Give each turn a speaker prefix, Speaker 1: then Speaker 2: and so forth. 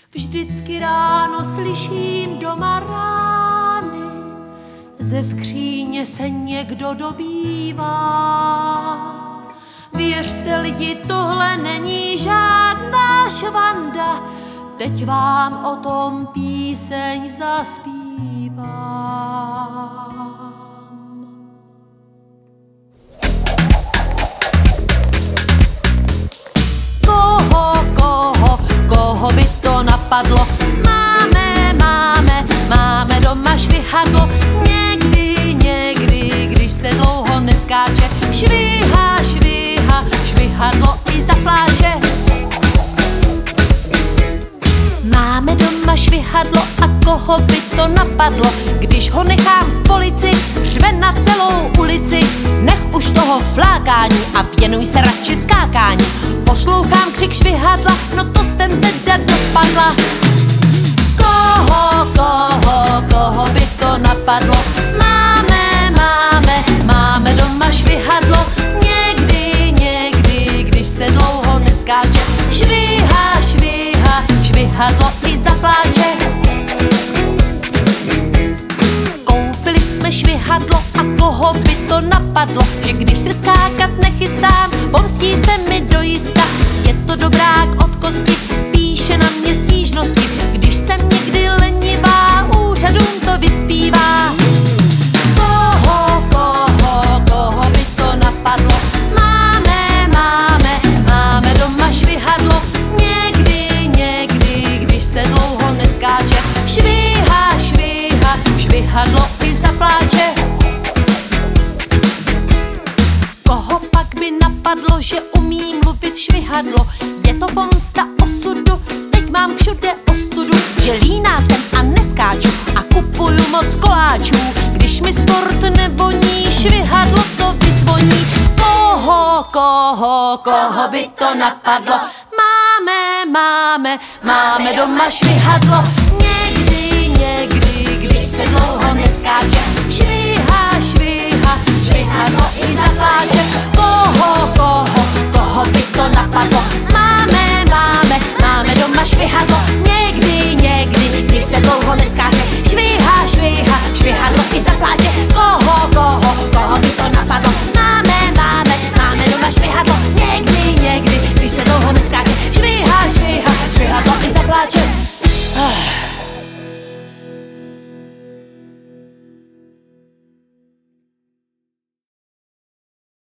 Speaker 1: Vždycky ráno slyším doma rány, ze skříně se někdo dobývá. Věřte lidi, tohle není žádná švanda, teď vám o tom píseň zaspívám. Koho by to napadlo? Máme doma švihadlo. Někdy, když se dlouho neskáče, švihadlo i zapláče. Máme doma švihadlo a koho by to napadlo? Když ho nechám v polici, řve na celou ulici. Nech už toho flákání a věnuj se radši skákání. Poslouchám křik švihadla, no to jsem teda dopadla. Koho by to napadlo? Máme doma švihadlo. Někdy, když se dlouho neskáče, švihadlo i zapláče. Koupili jsme švihadlo a koho by to napadlo, že když se skákat nechystám, pomstí se mi dojista. Je to dobrák od kosti, píše na mě stížnosti, když jsem někdy lenivá, úřadům to vyspívá. Koho by to napadlo? Máme doma švihadlo. Někdy, když se dlouho neskáče, švihadlo i zapláče. Koho pak by napadlo, že umí mluvit švihadlo? Je to pomsta osudu, teď mám všude ostudu, že líná jsem a neskáču a kupuju moc koláčů. Když mi sport nevoní, švihadlo to vyzvoní. Koho by to napadlo? Máme doma švihadlo. Někdy, když se dlouho neskáče, švihadlo i zapláče. Koho